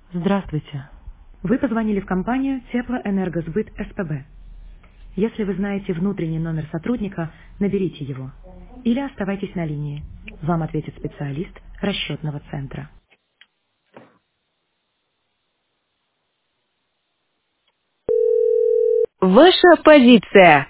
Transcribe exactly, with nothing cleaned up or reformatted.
Здравствуйте. Вы позвонили в компанию Теплоэнергосбыт СПБ. Если вы знаете внутренний номер сотрудника, наберите его. Или оставайтесь на линии. Вам ответит специалист расчетного центра. Ваша позиция.